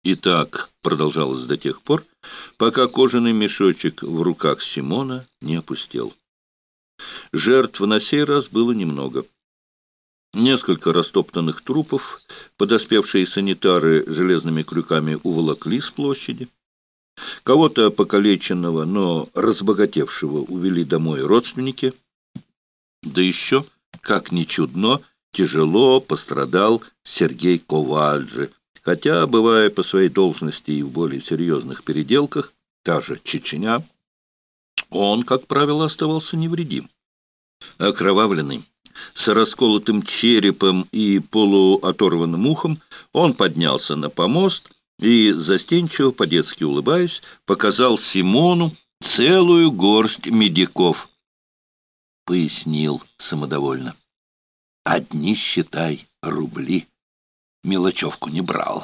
И так продолжалось до тех пор, пока кожаный мешочек в руках Симона не опустел. Жертв на сей раз было немного. Несколько растоптанных трупов подоспевшие санитары железными крюками уволокли с площади. Кого-то покалеченного, но разбогатевшего увели домой родственники. Да еще, как ни чудно, тяжело пострадал Сергей Ковальджи, хотя, бывая по своей должности и в более серьезных переделках, та же Чечня, он, как правило, оставался невредим. Окровавленный, с расколотым черепом и полуоторванным ухом, он поднялся на помост и, застенчиво, по-детски улыбаясь, показал Симону целую горсть медиков. Пояснил самодовольно. «Одни, считай, рубли. Мелочевку не брал».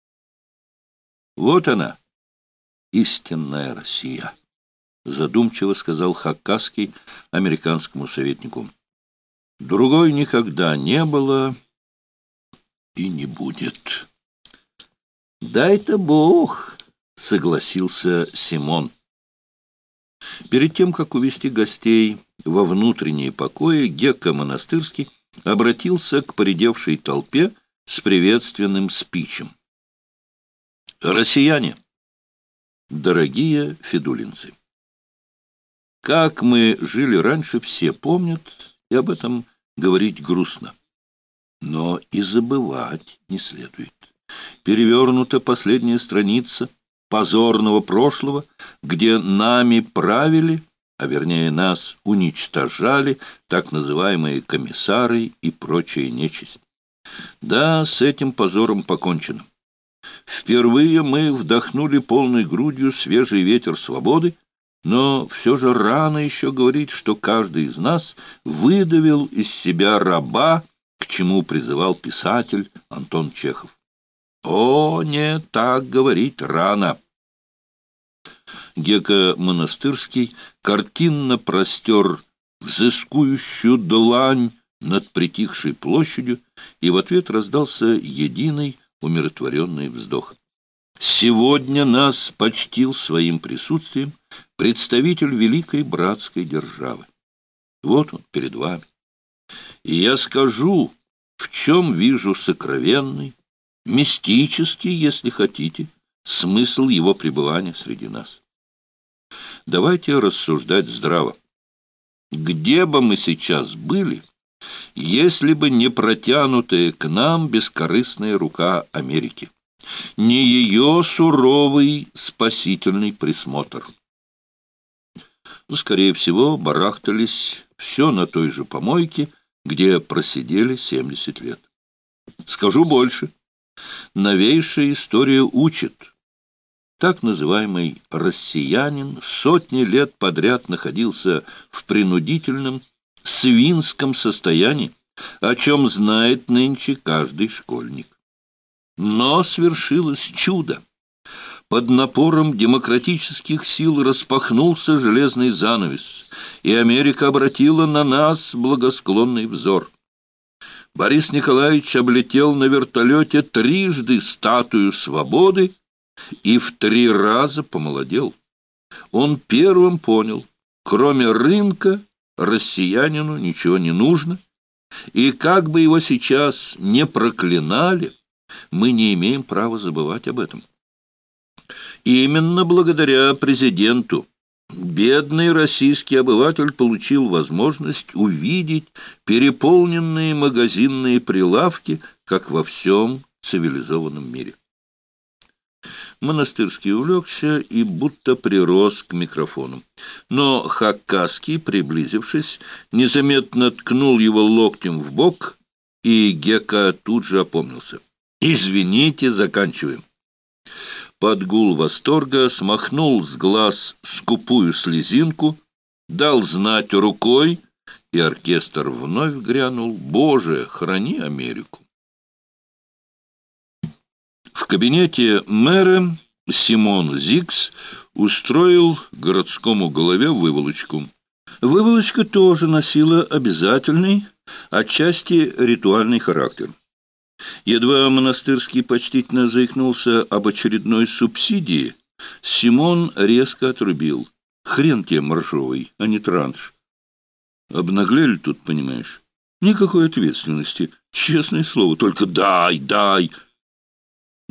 «Вот она, истинная Россия», — задумчиво сказал Хакасский американскому советнику. «Другой никогда не было и не будет». «Дай-то Бог», — согласился Симон. Перед тем, как увести гостей во внутренние покои, Гекка Монастырский обратился к поредевшей толпе с приветственным спичем. «Россияне, дорогие федулинцы, как мы жили раньше, все помнят, и об этом говорить грустно. Но и забывать не следует. Перевернута последняя страница позорного прошлого, где нами правили, а вернее нас уничтожали так называемые комиссары и прочая нечисть. Да, с этим позором покончено. Впервые мы вдохнули полной грудью свежий ветер свободы, но все же рано еще говорить, что каждый из нас выдавил из себя раба, к чему призывал писатель Антон Чехов. О, не так говорить рано. Гека Монастырский картинно простер взыскующую длань над притихшей площадью, и в ответ раздался единый умиротворенный вздох. Сегодня нас почтил своим присутствием представитель великой братской державы. Вот он перед вами. И я скажу, в чем вижу сокровенный, мистический, если хотите, смысл его пребывания среди нас. Давайте рассуждать здраво. Где бы мы сейчас были, если бы не протянутая к нам бескорыстная рука Америки, не ее суровый спасительный присмотр? Скорее всего, барахтались все на той же помойке, где просидели 70 лет. Скажу больше. Новейшая история учит. Так называемый россиянин сотни лет подряд находился в принудительном свинском состоянии, о чем знает нынче каждый школьник. Но свершилось чудо. Под напором демократических сил распахнулся железный занавес, и Америка обратила на нас благосклонный взор. Борис Николаевич облетел на вертолете трижды статую свободы и в 3 раза помолодел. Он первым понял, кроме рынка россиянину ничего не нужно, и как бы его сейчас не проклинали, мы не имеем права забывать об этом. Именно благодаря президенту бедный российский обыватель получил возможность увидеть переполненные магазинные прилавки, как во всем цивилизованном мире. Монастырский увлекся и будто прирос к микрофону. Но Хакасский, приблизившись, незаметно ткнул его локтем в бок, и Гека тут же опомнился. «Извините, заканчиваем». Под гул восторга смахнул с глаз скупую слезинку, дал знать рукой, и оркестр вновь грянул «Боже, храни Америку». В кабинете мэра Симон Зикс устроил городскому голове выволочку. Выволочка тоже носила обязательный, отчасти ритуальный характер. Едва монастырский почтительно заикнулся об очередной субсидии, Симон резко отрубил. Хрен тебе моржовый, а не транш. Обнаглели тут, понимаешь? Никакой ответственности. Честное слово, только дай, дай.